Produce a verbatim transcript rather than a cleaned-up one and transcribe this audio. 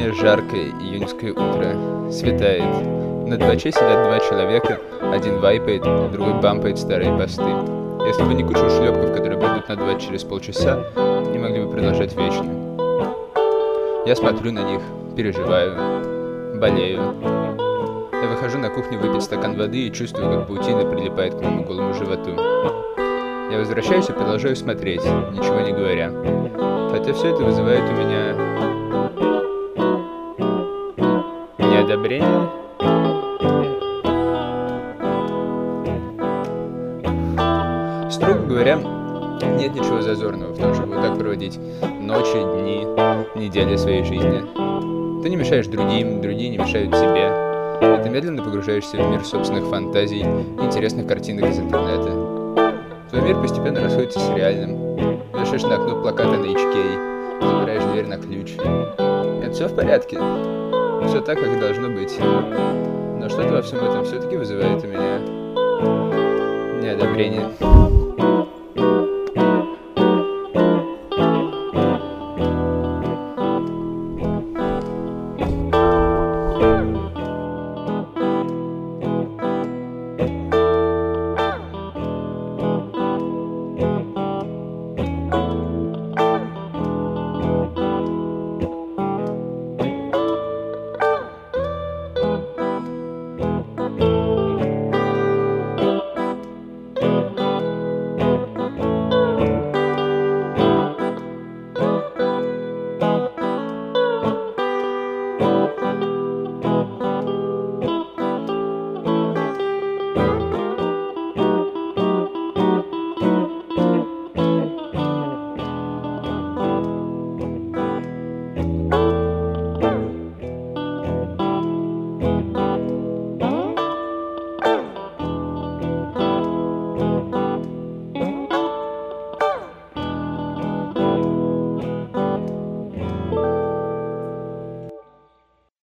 Ясное, жаркое июньское утро. Светает. На дваче сидят два человека. Один вайпает, другой бампает старые посты. Если бы не куча ушлепков, которые придут на два через полчаса, не могли бы продолжать вечно. Я смотрю на них, переживаю, болею. Я выхожу на кухню выпить стакан воды и чувствую, как паутина прилипает к моему голому животу. Я возвращаюсь и продолжаю смотреть, ничего не говоря. Хотя все это вызывает у меня неодобрение. Строго говоря, нет ничего зазорного в том, чтобы вот так проводить ночи, дни, недели своей жизни. Ты не мешаешь другим, другие не мешают тебе. И ты медленно погружаешься в мир собственных фантазий и интересных картинок из интернета. Твой мир постепенно расходится с реальным. Вешаешь на окно плакаты на эйч кей, запираешь дверь на ключ. Это все в порядке. Все так, как и должно быть. Но что-то во всем этом все-таки вызывает у меня неодобрение.